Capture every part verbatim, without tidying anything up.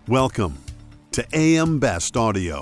Welcome to A M Best Audio.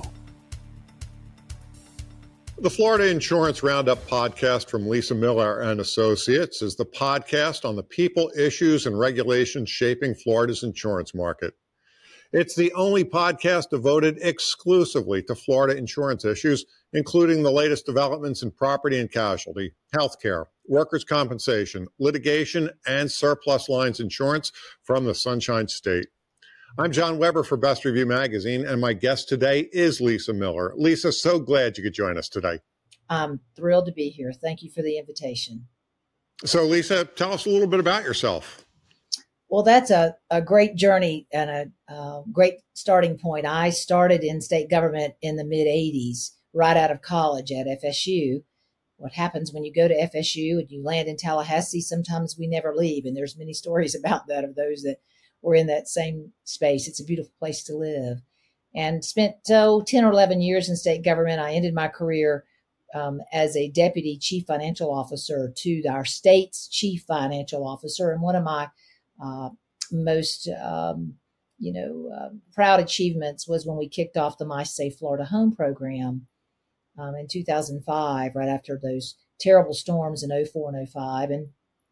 The Florida Insurance Roundup podcast from Lisa Miller and Associates is the podcast on the people, issues, and regulations shaping Florida's insurance market. It's the only podcast devoted exclusively to Florida insurance issues, including the latest developments in property and casualty, healthcare, workers' compensation, litigation, and surplus lines insurance from the Sunshine State. I'm John Weber for Best Review Magazine, and my guest today is Lisa Miller. Lisa, so glad you could join us today. I'm thrilled to be here. Thank you for the invitation. So, Lisa, tell us a little bit about yourself. Well, that's a, a great journey and a uh, great starting point. I started in state government in the mid-eighties, right out of college at F S U. What happens when you go to F S U and you land in Tallahassee, sometimes we never leave, and there's many stories about that of those that were in that same space. It's a beautiful place to live. And spent oh, ten or eleven years in state government. I ended my career um, as a deputy chief financial officer to our state's chief financial officer. And one of my uh, most, um, you know, uh, proud achievements was when we kicked off the My Safe Florida Home program um, in two thousand five, right after those terrible storms in oh four and oh five. And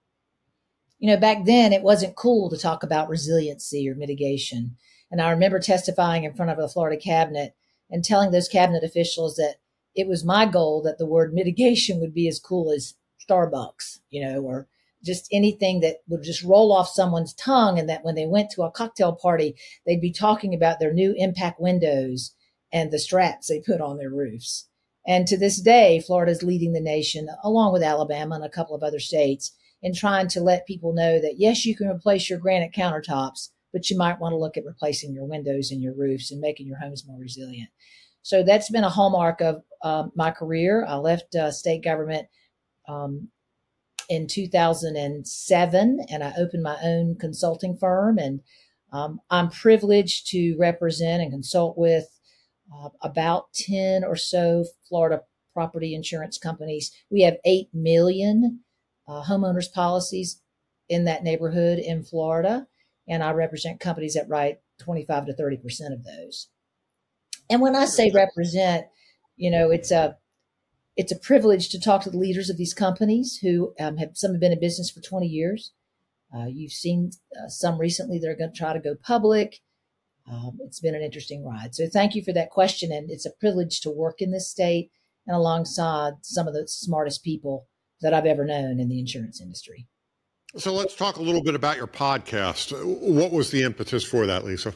you know, back then it wasn't cool to talk about resiliency or mitigation. And I remember testifying in front of the Florida cabinet and telling those cabinet officials that it was my goal that the word mitigation would be as cool as Starbucks, you know, or just anything that would just roll off someone's tongue. And that when they went to a cocktail party, they'd be talking about their new impact windows and the straps they put on their roofs. And to this day, Florida's leading the nation, along with Alabama and a couple of other states, in trying to let people know that, yes, you can replace your granite countertops, but you might want to look at replacing your windows and your roofs and making your homes more resilient. So that's been a hallmark of uh, my career. I left uh, state government um, in two thousand seven, and I opened my own consulting firm. And um, I'm privileged to represent and consult with uh, about ten or so Florida property insurance companies. We have eight million Uh, homeowners policies in that neighborhood in Florida. And I represent companies that write twenty-five to thirty percent of those. And when I say represent, you know, it's a, it's a privilege to talk to the leaders of these companies who um, have, some have been in business for twenty years. Uh, you've seen uh, some recently that are going to try to go public. Um, it's been an interesting ride. So thank you for that question. And it's a privilege to work in this state and alongside some of the smartest people that I've ever known in the insurance industry. So let's talk a little bit about your podcast. What was the impetus for that, Lisa?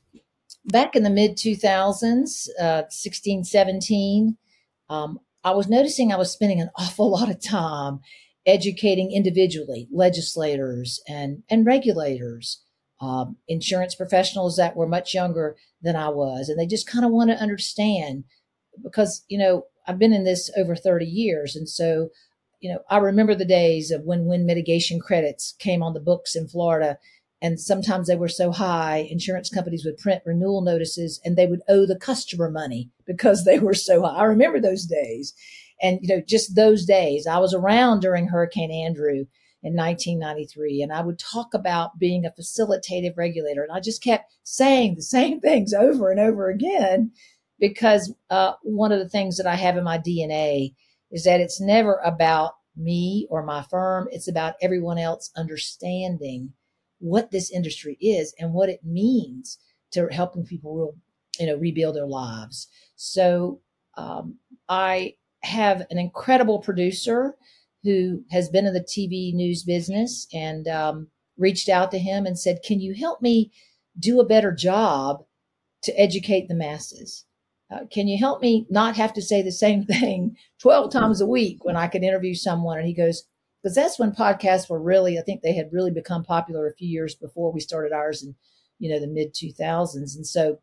Back in the mid two thousands, uh, sixteen, seventeen, um, I was noticing I was spending an awful lot of time educating individually legislators and, and regulators, um, insurance professionals that were much younger than I was. And they just kind of want to understand because, you know, I've been in this over thirty years. And so you know, I remember the days of when wind mitigation credits came on the books in Florida, and sometimes they were so high, insurance companies would print renewal notices and they would owe the customer money because they were so high. I remember those days. And, you know, just those days, I was around during Hurricane Andrew in nineteen ninety-three, and I would talk about being a facilitative regulator. And I just kept saying the same things over and over again because uh, one of the things that I have in my D N A is that it's never about me or my firm. It's about everyone else understanding what this industry is and what it means to helping people, you know, rebuild their lives. So um, I have an incredible producer who has been in the T V news business and um, reached out to him and said, can you help me do a better job to educate the masses? Uh, can you help me not have to say the same thing twelve times a week when I could interview someone? And he goes, because that's when podcasts were really, I think they had really become popular a few years before we started ours in, you know, the mid two thousands. And so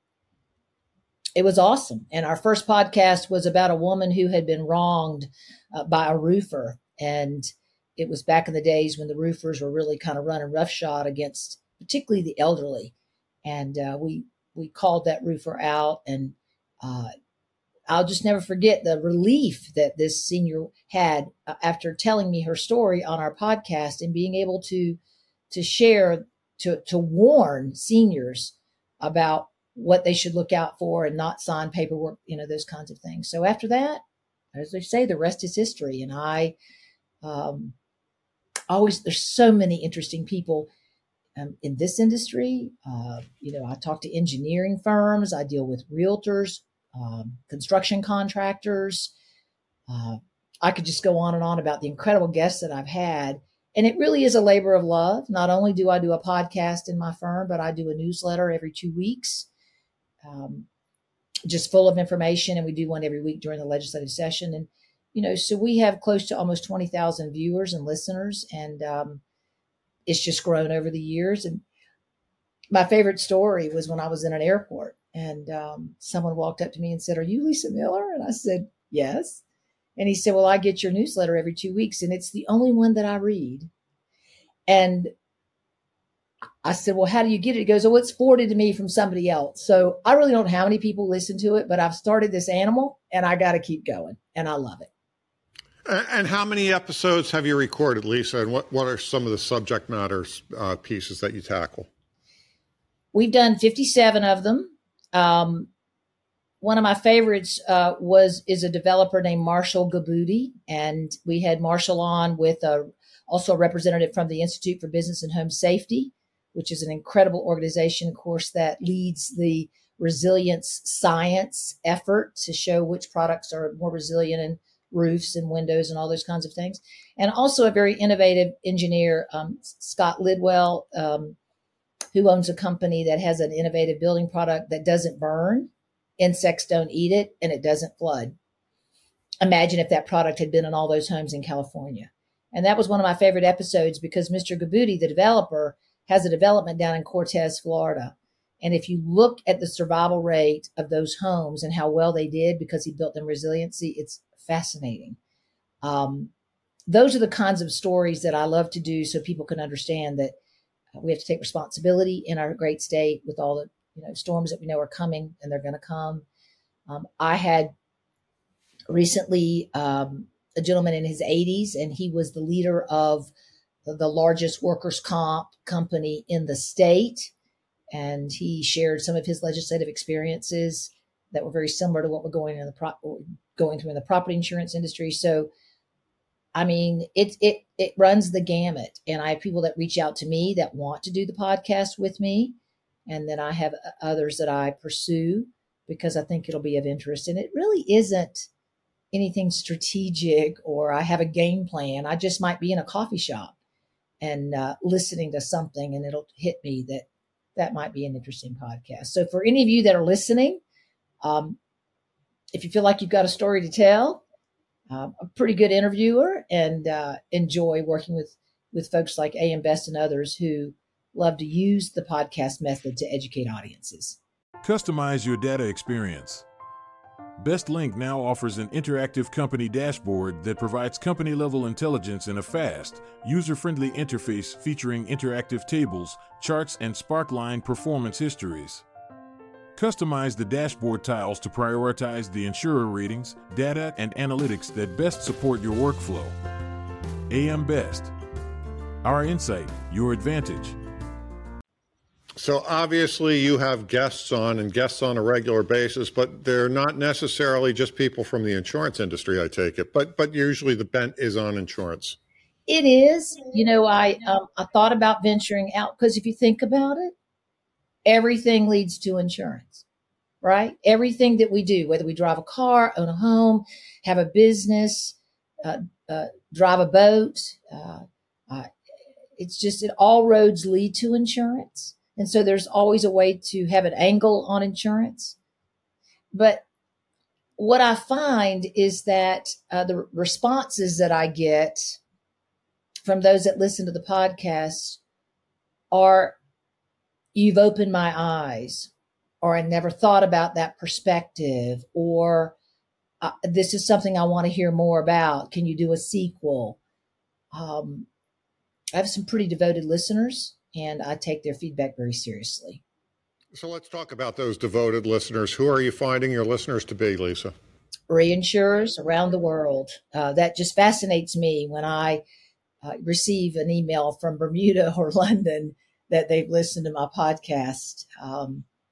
it was awesome. And our first podcast was about a woman who had been wronged uh, by a roofer. And it was back in the days when the roofers were really kind of running roughshod against particularly the elderly. And uh, we, we called that roofer out, and Uh, I'll just never forget the relief that this senior had uh, after telling me her story on our podcast and being able to to share, to, to warn seniors about what they should look out for and not sign paperwork, you know, those kinds of things. So after that, as they say, the rest is history. And I um, always, there's so many interesting people um, in this industry. Uh, you know, I talk to engineering firms, I deal with realtors, um, construction contractors. Uh, I could just go on and on about the incredible guests that I've had. And it really is a labor of love. Not only do I do a podcast in my firm, but I do a newsletter every two weeks, um, just full of information. And we do one every week during the legislative session. And, you know, so we have close to almost twenty thousand viewers and listeners. And um, it's just grown over the years. And my favorite story was when I was in an airport and um, someone walked up to me and said, "Are you Lisa Miller?" And I said, "Yes." And he said, "Well, I get your newsletter every two weeks and it's the only one that I read." And I said, "Well, how do you get it?" He goes, "Oh, it's forwarded to me from somebody else." So I really don't know how many people listen to it, but I've started this animal and I got to keep going and I love it. And how many episodes have you recorded, Lisa? And what, what are some of the subject matter uh, pieces that you tackle? We've done fifty-seven of them. Um, One of my favorites uh, was is a developer named Marshall Gaboudi, and we had Marshall on with a, also a representative from the Institute for Business and Home Safety, which is an incredible organization, of course, that leads the resilience science effort to show which products are more resilient in roofs and windows and all those kinds of things. And also a very innovative engineer, um, Scott Lidwell, um, who owns a company that has an innovative building product that doesn't burn. Insects don't eat it, and it doesn't flood. Imagine if that product had been in all those homes in California. And that was one of my favorite episodes because Mister Gaboudi, the developer, has a development down in Cortez, Florida. And if you look at the survival rate of those homes and how well they did because he built them resiliency, it's fascinating. Um, those are the kinds of stories that I love to do so people can understand that we have to take responsibility in our great state with all the you know, storms that we know are coming and they're going to come. Um, I had recently um, a gentleman in his eighties, and he was the leader of the, the largest workers' comp company in the state. And he shared some of his legislative experiences that were very similar to what we're going in the pro- going through in the property insurance industry. So, I mean, it it it runs the gamut. And I have people that reach out to me that want to do the podcast with me. And then I have others that I pursue because I think it'll be of interest. And it really isn't anything strategic or I have a game plan. I just might be in a coffee shop and uh, listening to something and it'll hit me that that might be an interesting podcast. So for any of you that are listening, um, if you feel like you've got a story to tell, uh, I'm a pretty good interviewer and uh, enjoy working with, with folks like A M Best and others who love to use the podcast method to educate audiences. Customize your data experience. BestLink now offers an interactive company dashboard that provides company-level intelligence in a fast, user-friendly interface featuring interactive tables, charts, and Sparkline performance histories. Customize the dashboard tiles to prioritize the insurer ratings, data, and analytics that best support your workflow. A M Best. Our insight, your advantage. So obviously you have guests on and guests on a regular basis, but they're not necessarily just people from the insurance industry, I take it. But but usually the bent is on insurance. It is. You know, I um, I thought about venturing out because if you think about it, everything leads to insurance, right? Everything that we do, whether we drive a car, own a home, have a business, uh, uh, drive a boat, uh, uh, it's just it all roads lead to insurance. And so there's always a way to have an angle on insurance. But what I find is that uh, the responses that I get from those that listen to the podcast are, "You've opened my eyes," or "I never thought about that perspective," or uh, "This is something I want to hear more about. Can you do a sequel?" Um, I have some pretty devoted listeners, and I take their feedback very seriously. So let's talk about those devoted listeners. Who are you finding your listeners to be, Lisa? Reinsurers around the world. Uh, that just fascinates me when I uh, receive an email from Bermuda or London that they've listened to my podcast. Um,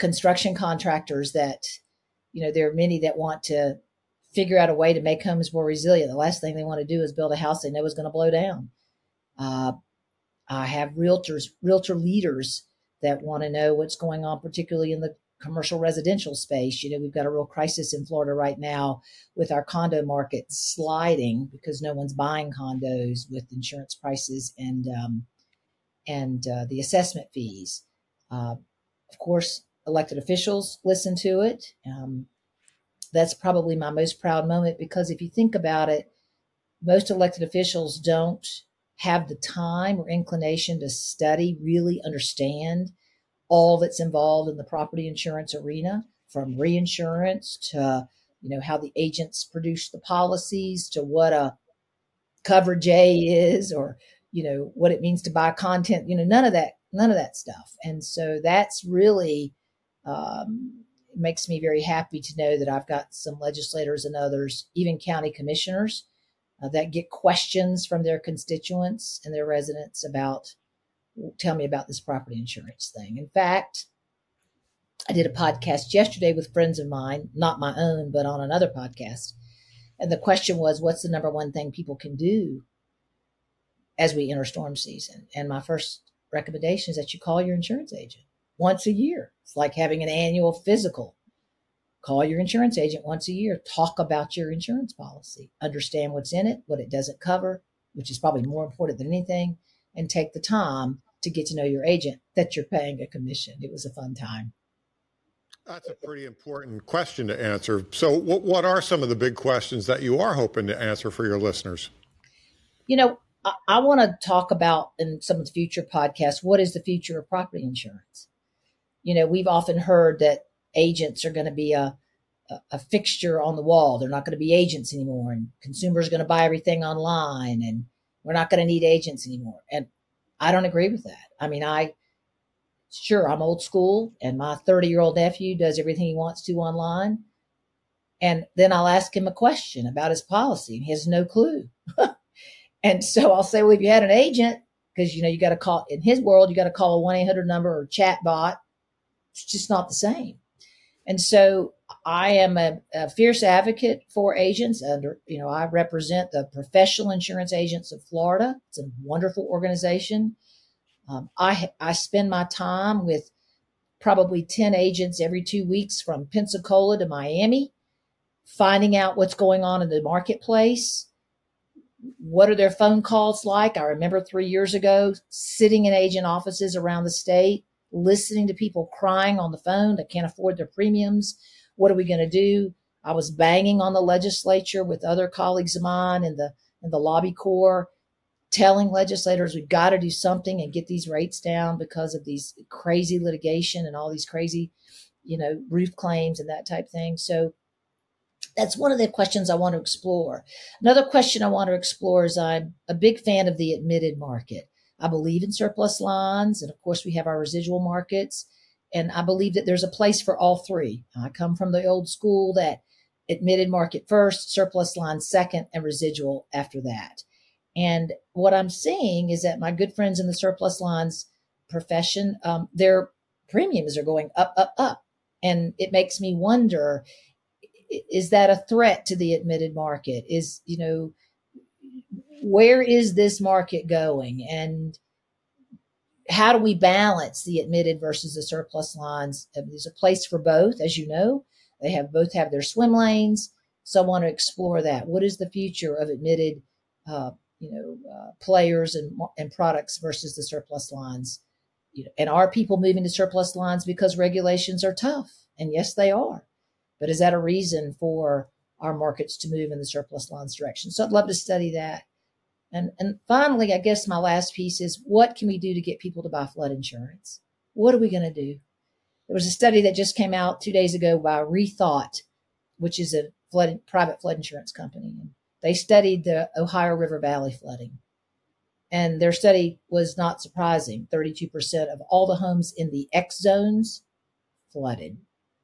construction contractors that, you know, there are many that want to figure out a way to make homes more resilient. The last thing they want to do is build a house they know is going to blow down. Uh, I have realtors, realtor leaders that want to know what's going on, particularly in the commercial residential space. You know, we've got a real crisis in Florida right now with our condo market sliding because no one's buying condos with insurance prices and um, and uh, the assessment fees. Uh, of course, elected officials listen to it. Um, that's probably my most proud moment, because if you think about it, most elected officials don't have the time or inclination to study, really understand all that's involved in the property insurance arena, from reinsurance to, you know, how the agents produce the policies, to what a coverage A is, or, you know, what it means to buy content, you know, none of that, none of that stuff. And so that's really, um, it makes me very happy to know that I've got some legislators and others, even county commissioners, uh, that get questions from their constituents and their residents about, tell me about this property insurance thing. In fact, I did a podcast yesterday with friends of mine, not my own, but on another podcast. And the question was, what's the number one thing people can do as we enter storm season? And my first recommendation is that you call your insurance agent once a year. It's like having an annual physical. Call your insurance agent once a year. Talk about your insurance policy. Understand what's in it, what it doesn't cover, which is probably more important than anything, and take the time to get to know your agent that you're paying a commission. It was a fun time. That's a pretty important question to answer. So what, what are some of the big questions that you are hoping to answer for your listeners? You know, I, I want to talk about in some of the future podcasts, what is the future of property insurance? You know, we've often heard that agents are going to be a, a, a fixture on the wall. They're not going to be agents anymore, and consumers are going to buy everything online, and we're not going to need agents anymore. And I don't agree with that. I mean, I, sure, I'm old school, and my thirty year old nephew does everything he wants to online. And then I'll ask him a question about his policy, and he has no clue. And so I'll say, well, if you had an agent, because, you know, you got to call, in his world, you got to call a one eight hundred number or chat bot. It's just not the same. And so I am a, a fierce advocate for agents. Under, you know, I represent the Professional Insurance Agents of Florida. It's a wonderful organization. Um, I I spend my time with probably ten agents every two weeks from Pensacola to Miami, finding out what's going on in the marketplace. What are their phone calls like? I remember three years ago sitting in agent offices around the state, listening to people crying on the phone that can't afford their premiums. What are we going to do? I was banging on the legislature with other colleagues of mine in the in the lobby corps, telling legislators we've got to do something and get these rates down because of these crazy litigation and all these crazy, you know, roof claims and that type thing. So that's one of the questions I want to explore. Another question I want to explore is I'm a big fan of the admitted market. I believe in surplus lines, and of course we have our residual markets, and I believe that there's a place for all three. I come from the old school that admitted market first, surplus lines second, and residual after that. And what I'm seeing is that my good friends in the surplus lines profession, um, their premiums are going up, up, up. And it makes me wonder, is that a threat to the admitted market? Is, you know, where is this market going? And how do we balance the admitted versus the surplus lines? There's a place for both, as you know. They have both have their swim lanes. So I want to explore that. What is the future of admitted uh, you know, uh, players and and products versus the surplus lines? You know, and are people moving to surplus lines because regulations are tough? And yes, they are. But is that a reason for our markets to move in the surplus lines direction? So I'd love to study that. And and finally, I guess my last piece is, what can we do to get people to buy flood insurance? What are we going to do? There was a study that just came out two days ago by Rethought, which is a flood private flood insurance company. And they studied the Ohio River Valley flooding. And their study was not surprising. thirty-two percent of all the homes in the X zones flooded.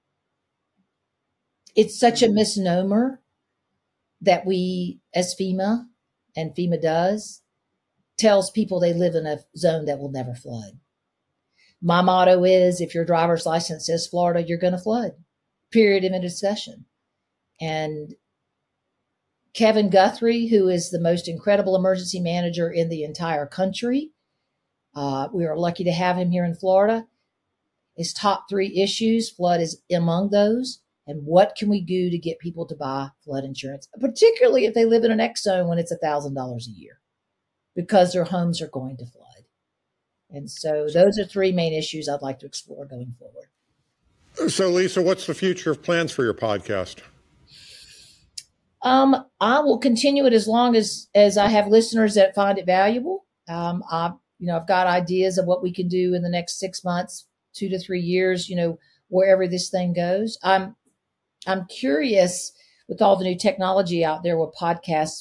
It's such a misnomer that we, as FEMA, and FEMA does, tells people they live in a zone that will never flood. My motto is, if your driver's license says Florida, you're going to flood. Period. End of discussion. And Kevin Guthrie, who is the most incredible emergency manager in the entire country, uh, we are lucky to have him here in Florida. His top three issues, flood is among those. And what can we do to get people to buy flood insurance, particularly if they live in an X zone when it's one thousand dollars a year, because their homes are going to flood. And so those are three main issues I'd like to explore going forward. So, Lisa, what's the future of plans for your podcast? Um, I will continue it as long as, as I have listeners that find it valuable. Um, I, you know, I've got ideas of what we can do in the next six months, two to three years, you know, wherever this thing goes. I'm, I'm curious with all the new technology out there with podcasts,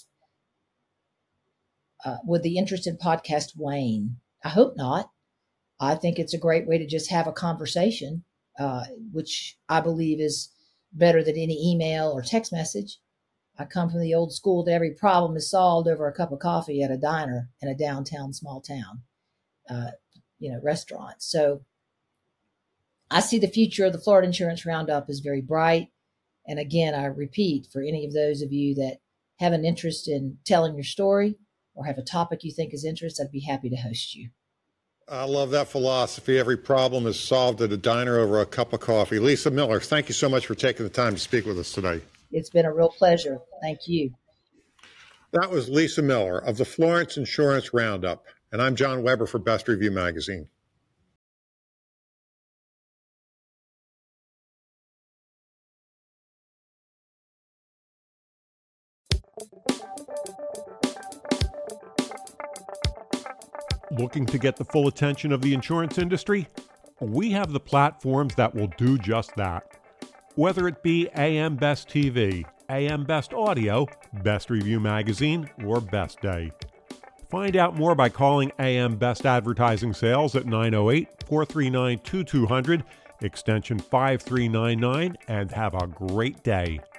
uh, would the interest in podcast wane? I hope not. I think it's a great way to just have a conversation, uh, which I believe is better than any email or text message. I come from the old school that every problem is solved over a cup of coffee at a diner in a downtown small town, uh, you know, restaurant. So I see the future of the Florida Insurance Roundup is very bright. And again, I repeat, for any of those of you that have an interest in telling your story or have a topic you think is interesting, I'd be happy to host you. I love that philosophy. Every problem is solved at a diner over a cup of coffee. Lisa Miller, thank you so much for taking the time to speak with us today. It's been a real pleasure. Thank you. That was Lisa Miller of the Florence Insurance Roundup. And I'm John Weber for Best Review Magazine. Looking to get the full attention of the insurance industry? We have the platforms that will do just that. Whether it be A M Best T V, A M Best Audio, Best Review Magazine, or Best Day. Find out more by calling A M Best Advertising Sales at nine oh eight, four three nine, two two zero zero, extension five three nine nine, and have a great day.